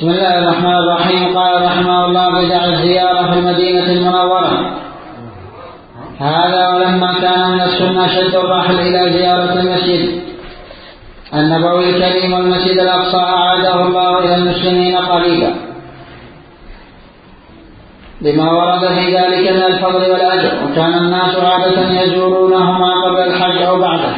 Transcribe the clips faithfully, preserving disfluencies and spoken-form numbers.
بسم الله الرحمن الرحيم. قال رحمه الله: بدع الزيارة في المدينة المنورة. هذا ولما كان من السنة شد الرحل إلى زيارة المسجد النبوي الكريم والمسجد الأقصى أعاده الله إلى المسلمين قريبا، لما ورد في ذلك من الفضل والأجر، وكان الناس عادة يزورونهما قبل الحج أو بعده،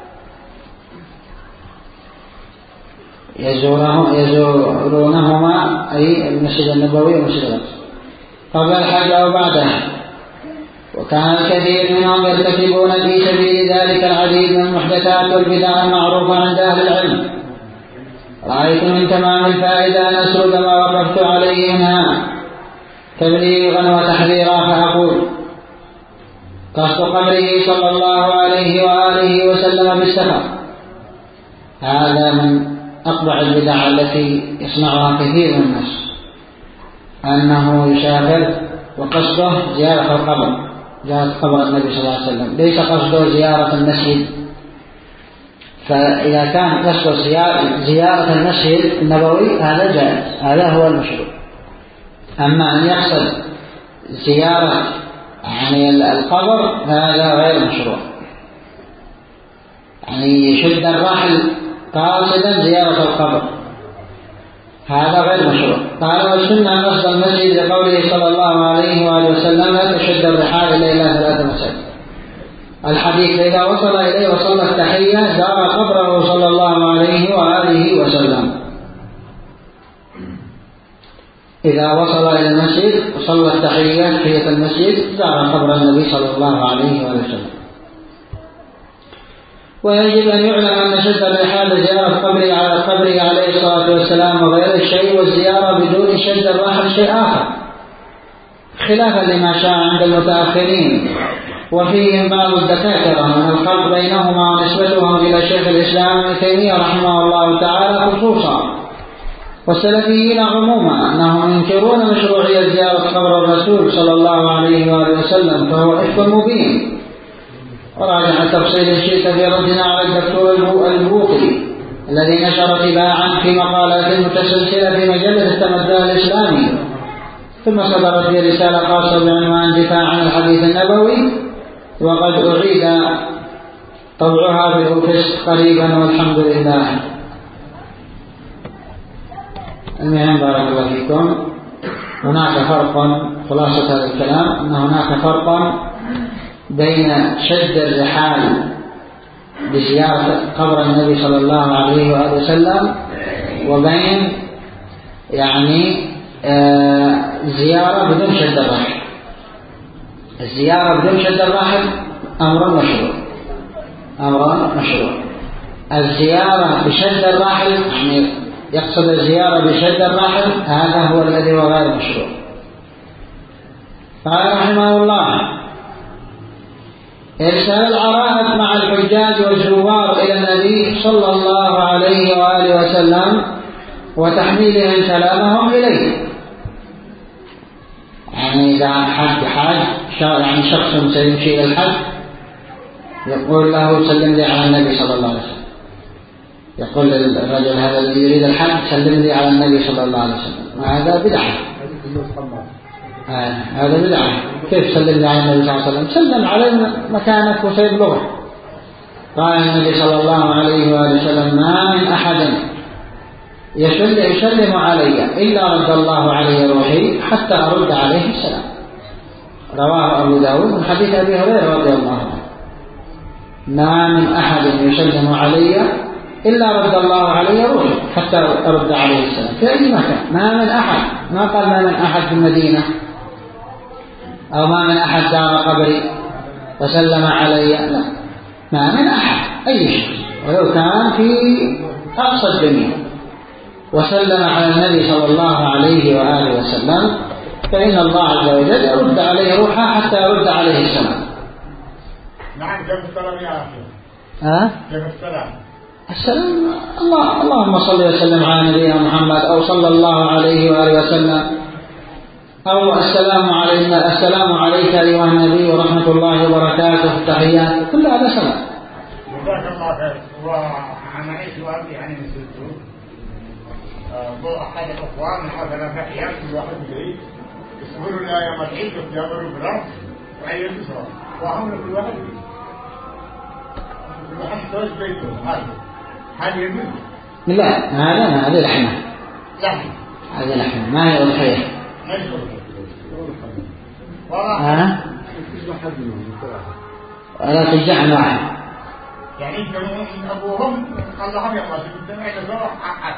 يزورونهما أي المسجد النبوي والمسجد الأقصى قبل الحج أو بعده، وكان الكثير منهم يرتكبون في سبيل ذلك العديد من المحدثات والبدع المعروفة عند أهل العلم. رأيت من تمام الفائدة أن أسرد ما وقفت عليه منها تبليغا وتحذيرا، فأقول: قصد قبره صلى الله عليه وآله وسلم بالسفر، هذا من أقبح البدع التي يصنعها كثير من الناس، أنه يسافر وقصده زيارة القبر، زيارة قبر النبي صلى الله عليه وسلم، ليس قصده زيارة المسجد. فإذا كان قصده زيارة المسجد النبوي هذا جائز، هذا هو المشروع. أما أن يقصد زيارة يعني القبر هذا غير مشروع، يعني يشد الرحل قاصدا زيارة القبر، هذا غير مشروع. قال: والسنة قصد المسجد لقوله صلى الله عليه وآله وسلم: لا تشد الرحال إلا إلى ثلاث مساجد. الحديث: إذا وصل إليه وصلى التحية زار قبره صلى الله عليه وآله وسلم. إذا وصل إلى المسجد وصلى التحية تحية المسجد زار قبر النبي صلى الله عليه وآله وسلم. ويجب أن يعلم أن شد الرحال زيارة قبره على قبره عليه الصلاة والسلام وغير الشيء، والزيارة بدون شد الرحل شيء آخر، خلافا لما شاع عند المتأخرين، وفيهم بعض الدكاترة من الخلط بينهما ونسبتهم إلى شيخ الإسلام ابن تيمية رحمه الله تعالى خصوصا، والسلفيين عموما، أنهم ينكرون مشروعية زيارة قبر الرسول صلى الله عليه وآله وسلم، فهو إفك مبين. وراجع التفصيل الشيء في ردنا على الدكتور البوقي الذي نشر تباعا في مقالات متسلسلة في مجلة التمدن الإسلامي، ثم صدرت في رسالة خاصة بعنوان دفاع عن الحديث النبوي، وقد أعيد طبعها بالأوفيس قريبا والحمد لله. المهم بارك الله فيكم، هناك فرق، خلاصة هذا الكلام أن هناك فرق بين شد الرحال بزيارة قبر النبي صلى الله عليه وآله وسلم وبين يعني آه زيارة بدون شد الرحل. الزيارة بدون شد الرحل أمر مشروع، أمر مشروع. الزيارة بشد الرحل يعني يقصد الزيارة بشد الرحل، هذا هو الذي هو غير مشروع. قال رحمه الله: إرسال العرائض مع الحجاج والزوار إلى النبي صلى الله عليه وآله وسلم وتحميلهم سلامهم إليه. يعني إذا حج حاج يعني شخص سيمشي إلى الحج يقول له: سلم لي على النبي صلى الله عليه وسلم. يقول للرجل هذا الذي يريد الحج: سلم لي على النبي صلى الله عليه وسلم. هذا بدعة، آه هذا بدعة. كيف سلم لي على النبي صلى الله عليه وسلم؟ سلم عليه مكانك وسيبلغه. قال النبي صلى الله عليه وآله وسلم: ما من أحد يسلم علي إلا رد الله علي روحي حتى أرد عليه السلام. رواه أبو داود من حديث أبي هريرة رضي الله عنه: ما من أحد يسلم علي إلا رد الله علي روحي حتى أرد عليه السلام. في أي مكان، ما من أحد، ما قال ما من أحد في المدينة أو ما من أحد دار قبري وسلم علي، لا، ما من أحد أي شيء ولو كان في أقصى الدنيا وسلم على النبي صلى الله عليه وآله وسلم فإن الله عز وجل يرد عليه روحه حتى يرد عليه السلام. نعم. كيف السلام يا أخي؟ ها؟ كيف السلام؟ السلام الله اللهم صل وسلم على نبينا محمد، أو صلى الله عليه وآله وسلم، أو السلام علينا، السلام عليك أيها النبي ورحمة الله وبركاته، التحيات، كل هذا سلام. جزاك الله خير. وأنا أي سؤال يعني نسيته. أحد الأخوان مثلا فحيان كل واحد يريد يصبروا لا يوم العيد ويقبلوا بالرب وعيد بسرعة وهم كل واحد يريد كل واحد يتوجه بيته هذا هذا يجوز؟ لا هذا هذه لحمة لحمة هذه لحمة ما هي أضحية ما يشبه ها؟ لا تجزع عن واحد يعني يجمعون أبوهم اللهم يلا جمعين الزرع أحد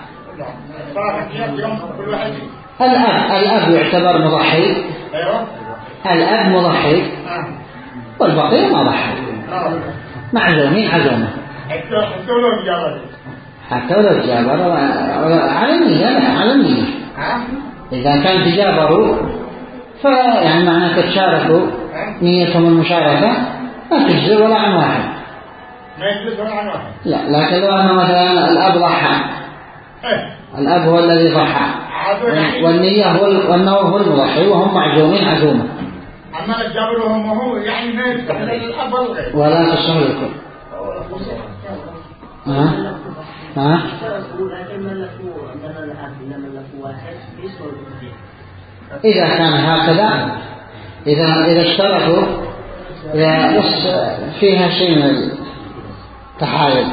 كل واحد الأب الأب يعتبر مضحي. أيوه الأب مضحي والبقية ما ضحى معزومين عزومة حتى ولو جابر حتى ولو تجابروا على النية لا على النية إذا كان تجابروا فيعني معناه تشاركوا نيتهم المشاركة ما تجزي ولا عن واحد ما يجزي ولا عن واحد لا. لكن لو أن مثلا الأب ضحى الأب هو الذي ضحى والنية هو والنور هو المضحي وهم معزومين عزومة أما الجابر وهم هو يعني ما يستحل الأب والغير ولا تصح الكل. ها ها إذا كان هكذا إذا إذا اشترطوا بس فيها شيء من التحايل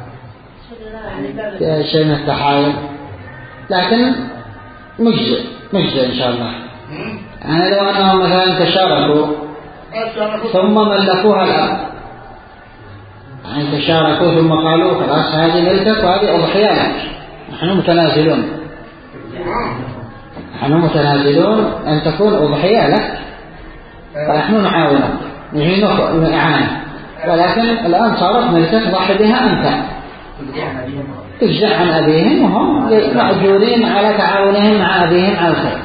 فيها شيء من التحايل لكن مجزئ مجزئ إن شاء الله. يعني لو أنهم مثلا تشاركوا ثم ملكوها الأب يعني تشاركوا ثم قالوا خلاص هذه ملكك وهذه أضحية لك نحن متنازلون نحن متنازلون أن تكون أضحية لك فنحن نعاونك نحن نعاني ولكن الآن صارت ملكك ضحي بها أنت تجزع عن أبيهم وهم مأجورين على تعاونهم مع أبيهم على الخير.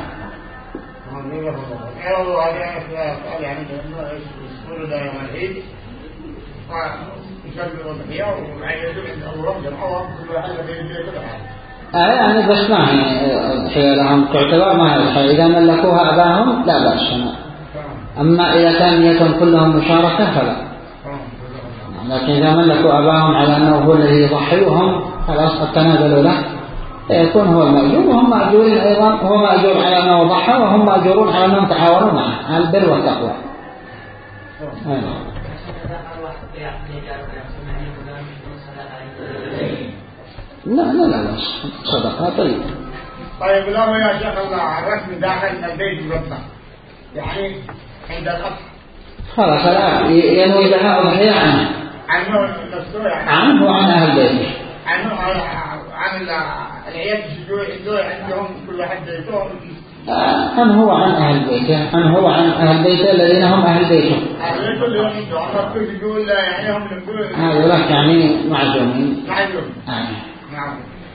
يعني يقولوا ده يوم العيد ويشربوا الضحية ويعيدوا عند أبوهم جمعوهم كل واحد بيجي كذا آه يعني بس ما هي الضحية لهم تعتبر ما هي الضحية إذا ملكوها أباهم لا بأس. أما إذا كان نيتهم كلهم مشاركة فلا. لكن إذا ملكوا أباهم على أنه هو الذي يضحي وهم خلاص قد تنازلوا له يكون هو المأجور وهم مأجورين أيضا هو مأجور على أنه ضحى وهم مأجورون على أنهم تعاونوا معه على البر والتقوى. لا لا لا صدقة طيب. طيب لو يا شيخ الله الرسم داخل البيت بربنا يعني عند الأب خلاص الآن ينوي بها أضحية عنه عنه نفسه يعني عنه وعن أهل بيته عنه عن العيال الجوع عندهم كل واحد بيته عنه هو عن أهل بيته عنه هو عن أهل بيته الذين هم أهل بيته هذا لك يعني معزومين معزوم نعم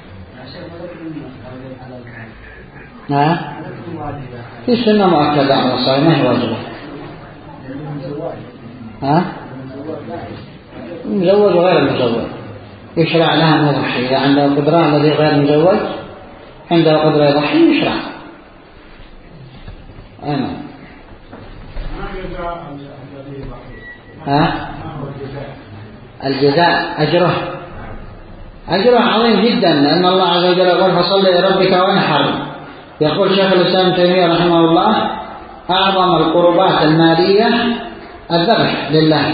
نعم في سنة مؤكدة على الصلاة ما هي واجبة. ها مزوج وغير مزوج يشرع لها أن يضحي إذا عنده قدرة الذي غير مزوج عنده قدرة يضحي يشرع. أنا ها الجزاء أجره أجره عظيم جدا لأن الله عز وجل يقول فصل لربك وانحر. يقول شيخ الإسلام ابن تيمية رحمه الله أعظم القربات المالية الذبح لله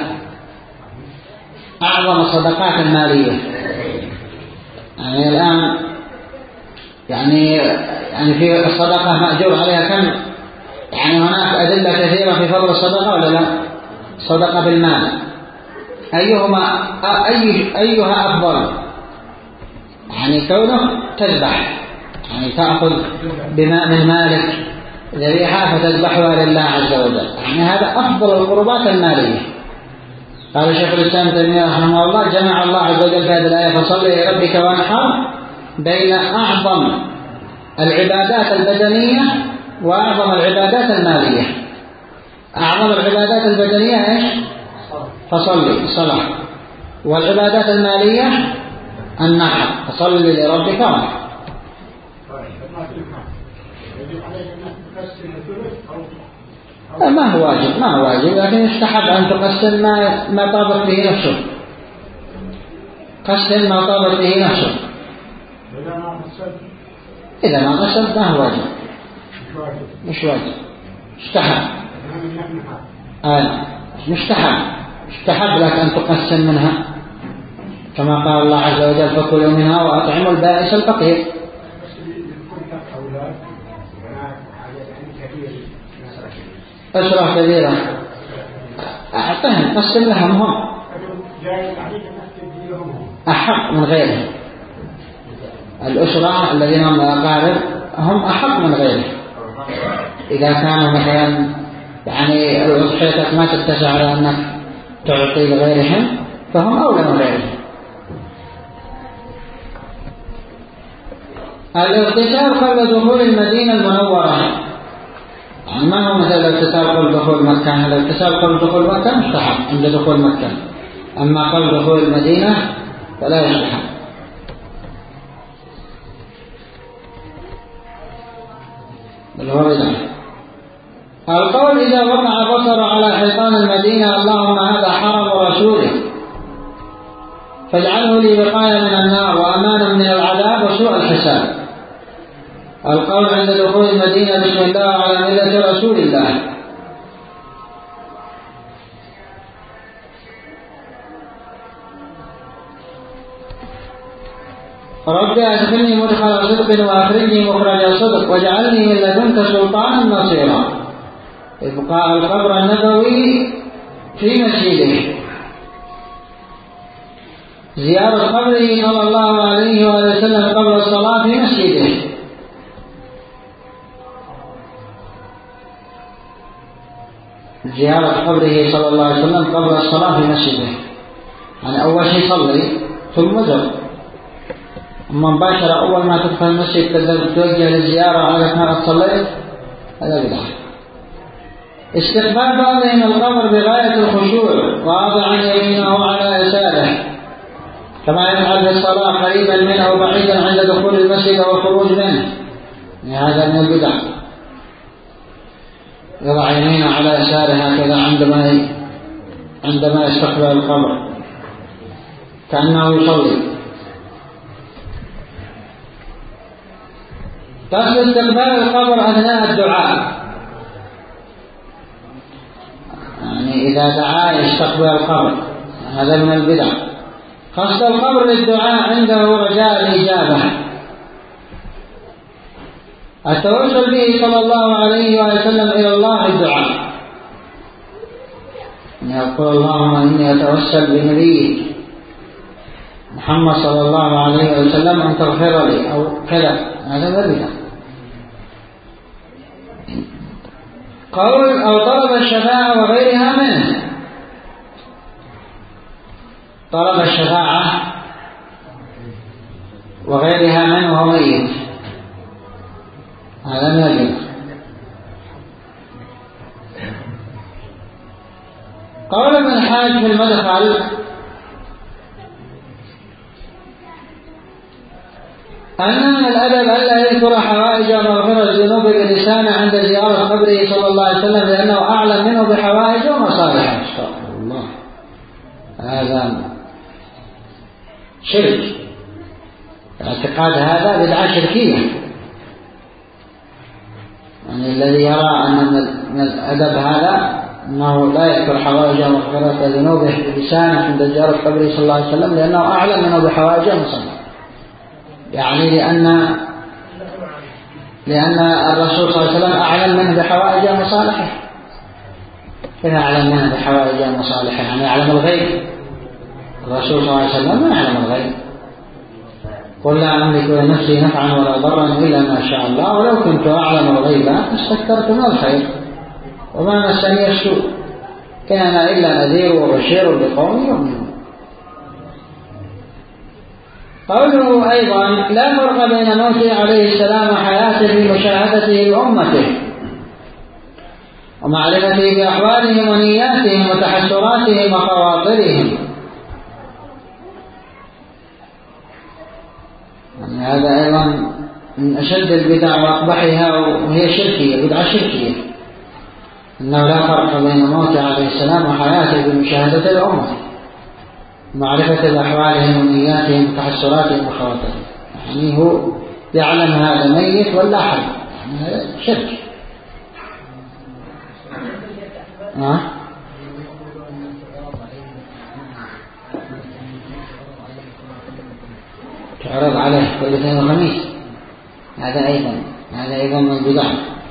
أعظم الصدقات المالية. يعني الآن يعني يعني في الصدقة مأجور عليها كم يعني هناك أدلة كثيرة في فضل الصدقة ولا لا؟ صدقة بالمال أيهما أي أيها أفضل يعني كونه تذبح يعني تأخذ بماء من مالك ذبيحة فتذبحها لله عز وجل يعني هذا أفضل القربات المالية. قال شيخ الإسلام ابن تيمية رحمه الله جمع الله عز وجل في هذه الآية فصل لربك وانحر بين أعظم العبادات البدنية وأعظم العبادات المالية. أعظم العبادات البدنية إيش؟ فصلي الصلاة والعبادات المالية النحر فصل لربك وانحر. ما هو واجب ما هو واجب لكن يستحب أن تقسم ما ما طابت به نفسه قسم ما طابت به نفسه إذا ما غسل ما هو واجب، مش واجب، استحب. آه. مستحب مستحب لك أن تقسم منها كما قال الله عز وجل فكلوا منها وأطعموا البائس الفقير. أسرة كبيرة أعطهم قسم لهم هم أحق من غيرهم. الأسرة الذين هم أقارب هم أحق من غيرهم. إذا كانوا مثلا يعني أضحيتك ما تتسع على أنك تعطي لغيرهم فهم أولى من غيرهم. الاغتسال قبل دخول المدينة المنورة، يعني ما هو مثل الاغتسال قبل دخول مكة. الاغتسال قبل دخول مكة مستحب عند دخول مكة، أما قبل دخول المدينة فلا يستحب. بل هو بدعة. القول إذا وقع بصر على حيطان المدينة اللهم هذا حرم رسوله فاجعله لي وقاية من النار وأمانا من العذاب وسوء الحساب. القول عند دخول المدينة بسم الله على ملة رسول الله. رب أدخلني مدخل صدق وأخرجني مخرج صدق واجعلني من لدنك سلطانا نصيرا. إبقاء القبر النبوي في مسجده. زيارة قبره صلى الله عليه وسلم قبل الصلاة في مسجده. زيارة قبره صلى الله عليه وسلم قبل الصلاة في مسجده، يعني أول شيء صلي ثم زر. أما مباشرة أول ما تدخل المسجد توجه للزيارة على كانت صليت، هذا بدعة. استقبال بعضهم القبر بغاية الخشوع واضعا يمينه على يساره كما يفعل في الصلاة قريبا منه أو بعيدا عند دخول المسجد والخروج منه، هذا من البدع. يضع يمينه على يساره هكذا عندما عندما يستقبل القبر كأنه يصلي. قصد استقبال القبر أثناء الدعاء، يعني إذا دعا يستقبل القبر، هذا من البدع. قصد القبر للدعاء عنده رجاء الإجابة. التوسل به صلى الله عليه وسلم إلى الله الدعاء، يقول اللهم إني أتوسل بنبيك محمد صلى الله عليه وسلم أن تغفر لي أو كذا، هذا بدعة. قول أو طلب الشفاعة وغيرها منه. طلب الشفاعة وغيرها منه وهو ميت، هذا من البدع. قول ابن الحاج في المدخل أن من الأدب ألا يذكر حوائج ومغفرة الذنوب بلسانه عند زيارة قبره صلى الله عليه وسلم لأنه أعلم منه بحوائج ومصالحه. استغفر الله، هذا شرك. اعتقاد هذا بدعة شركية. يعني الذي يرى أن من الأدب هذا أنه لا يذكر حوائج ومغفرة ذنوبه بلسانه عند زيارة قبره صلى الله عليه وسلم لأنه أعلم منه بحوائج ومصالحه. يعني لأن لأن الرسول صلى الله عليه وسلم أعلم منه بحوائج ومصالحه. كيف أعلم منه بحوائج ومصالحه؟ يعني يعلم الغيب. الرسول صلى الله عليه وسلم ما يعلم الغيب. قل لا أملك لنفسي نفعا ولا ضرا إلا ما شاء الله ولو كنت أعلم الغيب استكثرت من الخير وما مسني السوء كان إلا نذير وبشير بقوم يؤمنون. قوله أيضا لا فرق بين موته عليه السلام وحياته في مشاهدته لأمته ومعرفته بأحوالهم ونياتهم وتحسراتهم وخواطرهم. يعني هذا أيضا من أشد البدع وأقبحها وهي شركية، بدعة شركية، أنه لا فرق بين موته عليه السلام وحياته بمشاهدته لأمته معرفة بأحوالهم ونياتهم وتحسراتهم وخواطرهم. يعني هو يعلم هذا ميت ولا حي، يعني هذا شرك. ها؟ تعرض عليه كل اثنين وخميس، هذا أيضا هذا أيضا من البدع.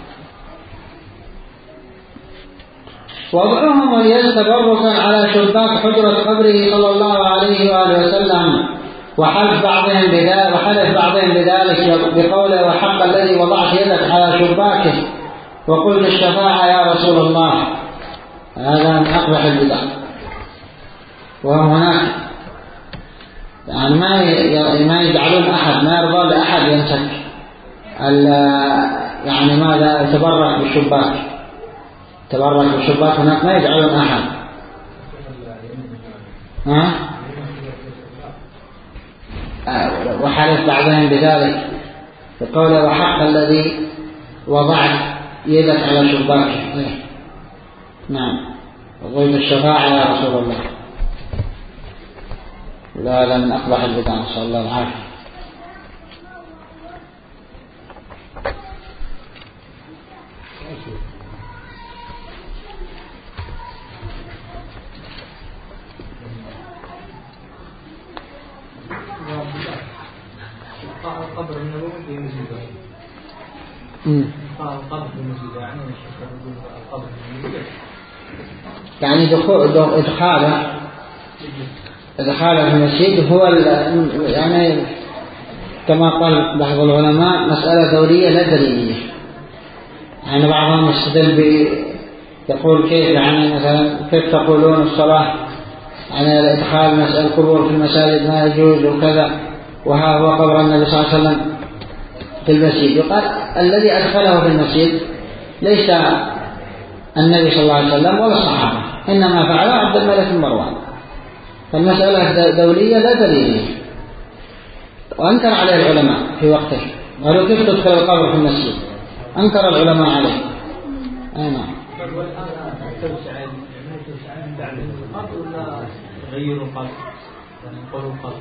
وضعهم اليد تبركا على شباك حجرة قبره صلى الله عليه وآله وسلم، وحلف بعضهم بذلك وحلف بعضهم بذلك بقوله وحق الذي وضعت يدك على شباكه وقلت الشفاعة يا رسول الله. هذا من أقبح البدع. وهم هناك يعني ما ما يجعلون أحد، ما يرضى لأحد يمسك يعني ماذا يتبرك بالشباك، تبرك بالشباك هناك ما يجعلون أحد. ها؟ وحلف بعضهم بذلك بقوله وحق الذي وضعت يدك على شباكه. إيه؟ نعم، وقلت الشفاعة يا رسول الله. لا لا من أقبح البدع، نسأل الله العافية. القبر النبوي في مسجد. القبر في المسجد يعني القبر في المسجد. يعني دخول إدخاله إدخاله في المسجد هو يعني كما قال بعض العلماء مسألة دورية لا دليلية. يعني بعضهم يستدل ب يقول كيف يعني مثلا كيف تقولون الصلاة يعني إدخال مسألة القبور في المساجد ما يجوز وكذا، وها هو قبر النبي صلى الله عليه وسلم في المسجد. يقال الذي أدخله في المسجد ليس النبي صلى الله عليه وسلم ولا الصحابة، إنما فعله عبد الملك بن مروان. فالمسألة دولية لا دليلية. وأنكر عليه العلماء في وقته، قالوا كيف تدخل القبر في المسجد، أنكر العلماء عليه. أي نعم. غيروا القبر يعني قولوا القبر.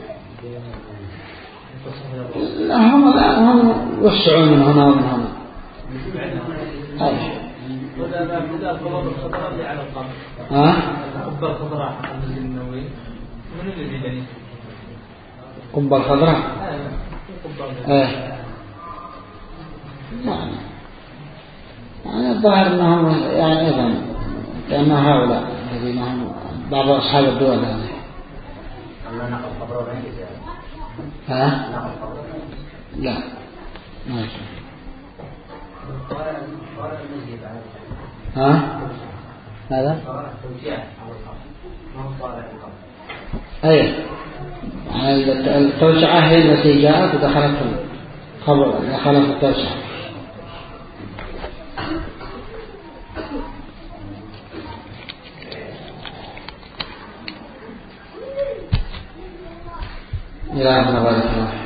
لا هم هم يوسعون من هنا ومن هنا. أي. ولا لا بدأ القبر الخضراء على القبر. ها؟ القبة الخضراء حق المسجد النبوي من اللي بيدني؟ قبة الخضراء. إيه. إيه. يعني يعني الظاهر أنهم يعني أيضا كأن هؤلاء الذين هم بعض أصحاب الدول هذه. الله نقل قبره بين ها؟ نقل قبره. لا ما يصير. ها؟ هذا؟ أي التوسعة هي التي جاءت ودخلت في القبر، دخلت في التوسعة. إلى أن نبارك الله.